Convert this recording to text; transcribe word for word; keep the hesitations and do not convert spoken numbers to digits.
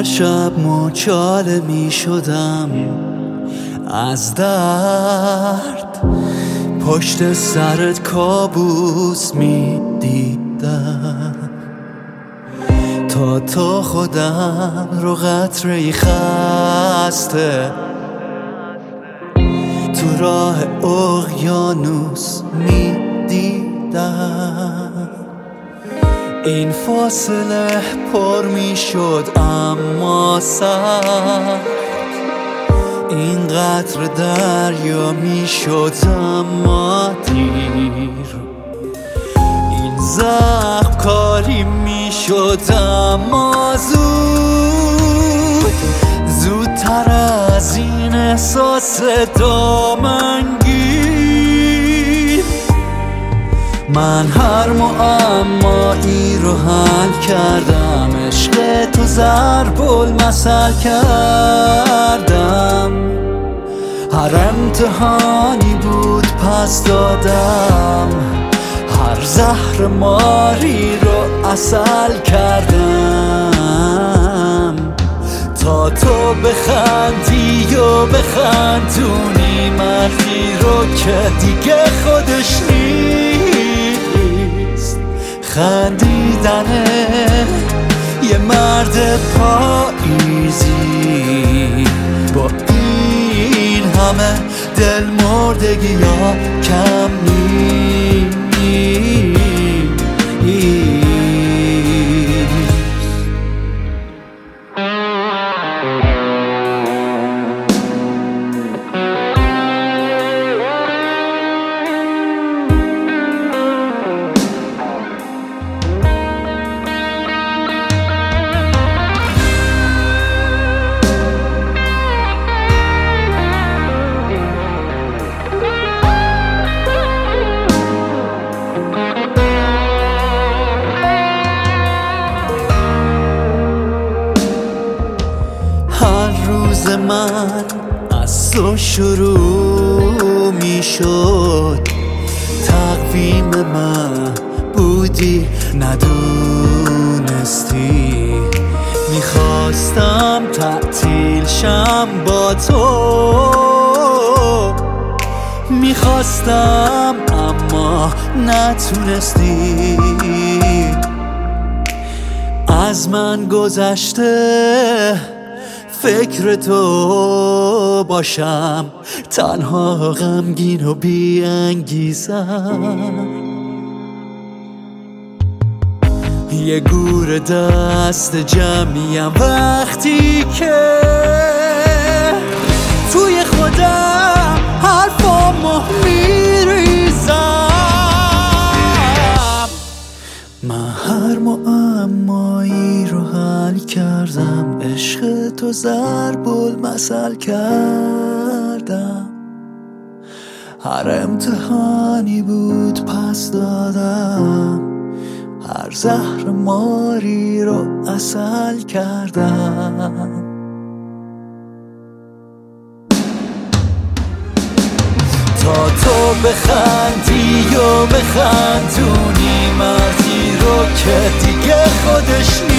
هر شب مچاله می شدم از درد، پشت سرت کابوس می دیدم تا تا خودم رو قطره‌ای خسته تو راه اقیانوس می دیدم. این فاصله پر می شد اما سخت، این قطر دریا می شد اما دیر، این زخم کاری می شد اما زود، زودتر از این احساس دامنگیر. من هر معمایی رو حل کردم، عشق تو ضرب المثل کردم، هر امتحانی بود پس دادم، هر زهر ماری رو عسل کردم تا تو بخندی و بخندونی مردی رو که دیگه خودش نیست. خندیدنه یه مرد پاییزی با این همه دل مردگی ها کم نیست. هر روز من از تو شروع می شد، تقویم من بودی ندونستی، میخواستم تعطیل شم با تو، میخواستم اما نتونستی. از من گذشته فکر تو باشم، تنها غمگین و بی انگیزم، یه گور دست جمعیم وقتی که توی خودم حرفامو میریزم. من هر معمایی رو حل کردم، عشق تو ضرب المثل کردم، هر امتحانی بود پس دادم، هر زهر ماری رو عسل کردم تا تو بخندی و بخندونی مردی رو که دیگه خودش